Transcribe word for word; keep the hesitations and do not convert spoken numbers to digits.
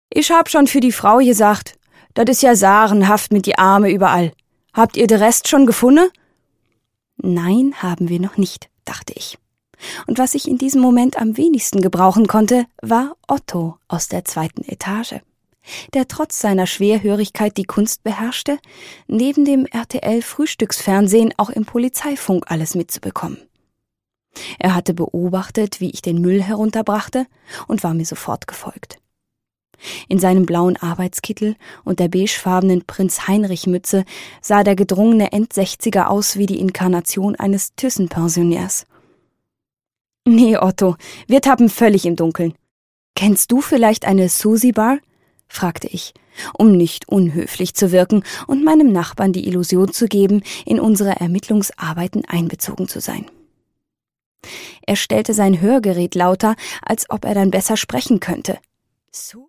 Ich hab schon für die Frau gesagt. Dat is ja sarenhaft mit die Arme überall. Habt ihr de Rest schon gefunden? Nein, haben wir noch nicht, dachte ich. Und was ich in diesem Moment am wenigsten gebrauchen konnte, war Otto aus der zweiten Etage, der trotz seiner Schwerhörigkeit die Kunst beherrschte, neben dem R T L-Frühstücksfernsehen auch im Polizeifunk alles mitzubekommen. Er hatte beobachtet, wie ich den Müll herunterbrachte und war mir sofort gefolgt. In seinem blauen Arbeitskittel und der beigefarbenen Prinz-Heinrich-Mütze sah der gedrungene Endsechziger aus wie die Inkarnation eines Thyssen-Pensionärs. »Nee, Otto, wir tappen völlig im Dunkeln. Kennst du vielleicht eine Sushi-Bar?« fragte ich, um nicht unhöflich zu wirken und meinem Nachbarn die Illusion zu geben, in unsere Ermittlungsarbeiten einbezogen zu sein. Er stellte sein Hörgerät lauter, als ob er dann besser sprechen könnte. »Su